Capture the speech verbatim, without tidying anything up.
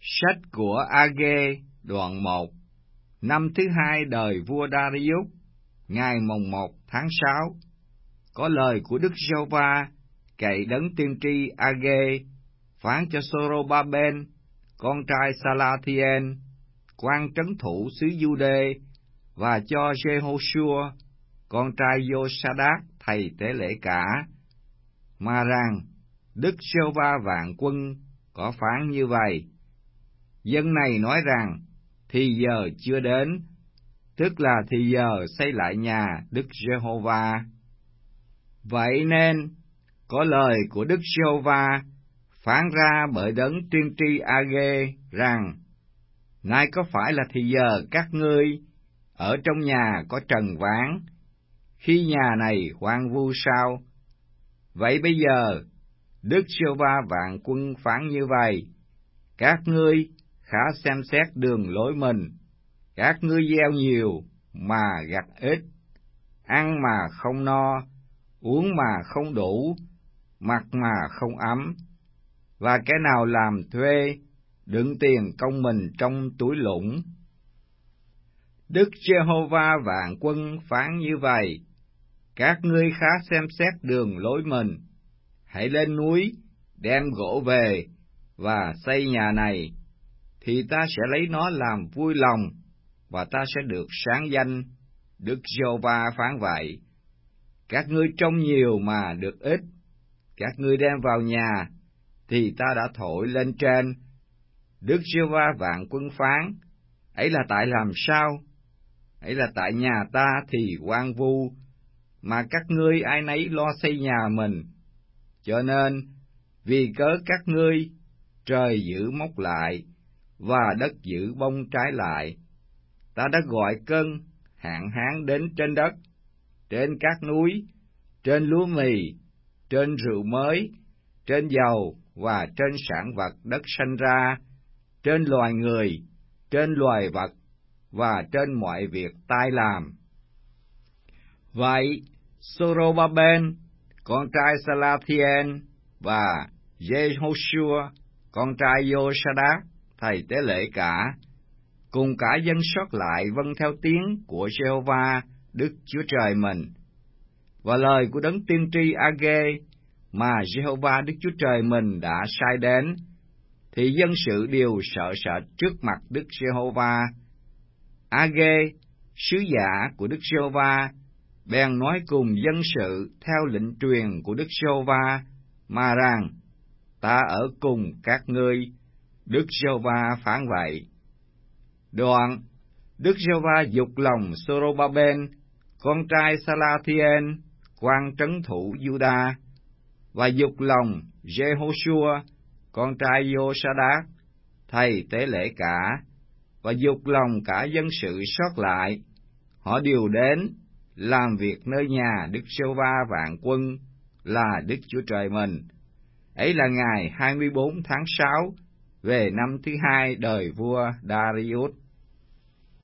Sách của A-gê đoạn một. Năm thứ hai đời vua Darius, ngày mồng một tháng sáu, có lời của Đức Giê-hô-va cậy đấng tiên tri A-gê phán cho Sô-rô-ba-bên, con trai Sa-la-thi-en, quan trấn thủ xứ Giu-đê, và cho Giê-hô-shua, con trai Giô-sa-đát, thầy tế lễ cả, mà rằng Đức Giê-hô-va vạn quân có phán như vậy: dân này nói rằng thì giờ chưa đến, tức là thì giờ xây lại nhà Đức Giê-hô-va. Vậy nên có lời của Đức Giê-hô-va phán ra bởi đấng tiên tri A-gê rằng: nay có phải là thì giờ các ngươi ở trong nhà có trần ván, khi nhà này hoang vu sao? Vậy bây giờ Đức Giê-hô-va vạn quân phán như vậy: các ngươi khá xem xét đường lối mình, các ngươi gieo nhiều mà gặt ít, ăn mà không no, uống mà không đủ, mặc mà không ấm, và kẻ nào làm thuê đựng tiền công mình trong túi lũng. Đức Giê-hô-va vạn quân phán như vậy: các ngươi khá xem xét đường lối mình, hãy lên núi đem gỗ về và xây nhà này, thì ta sẽ lấy nó làm vui lòng, và ta sẽ được sáng danh. Đức Giê-hô-va phán vậy. Các ngươi trông nhiều mà được ít, các ngươi đem vào nhà, thì ta đã thổi lên trên. Đức Giê-hô-va vạn quân phán: ấy là tại làm sao? Ấy là tại nhà ta thì hoang vu, mà các ngươi ai nấy lo xây nhà mình. Cho nên, vì cớ các ngươi, trời giữ mốc lại, và đất giữ bông trái lại, ta đã gọi cơn hạn hán đến trên đất, trên các núi, trên lúa mì, trên rượu mới, trên dầu và trên sản vật đất sanh ra, trên loài người, trên loài vật và trên mọi việc tay làm. Vậy, Sô-rô-ba-bên, con trai Sa-la-thi-en, và Giê-hô-shua, con trai Giô-sa-đát, thầy tế lễ cả, cùng cả dân sót lại vâng theo tiếng của Giê-hô-va Đức Chúa Trời mình, và lời của đấng tiên tri A-gê mà Giê-hô-va Đức Chúa Trời mình đã sai đến, thì dân sự đều sợ sệt trước mặt Đức Giê-hô-va. A-gê, sứ giả của Đức Giê-hô-va, bèn nói cùng dân sự theo lệnh truyền của Đức Giê-hô-va, mà rằng: ta ở cùng các ngươi. Đức Giê-hô-va phán vậy. Đoạn, Đức Giê-hô-va giục lòng Sô-rô-ba-bên, con trai Sa-la-thi-en, quan trấn thủ Giu-đa, và giục lòng Giê-hô-shua, con trai Giô-sa-đát, thầy tế lễ cả, và giục lòng cả dân sự sót lại. Họ đều đến làm việc nơi nhà Đức Giê-hô-va vạn quân là Đức Chúa Trời mình. Ấy là ngày hai mươi bốn tháng sáu, về năm thứ hai đời vua Darius.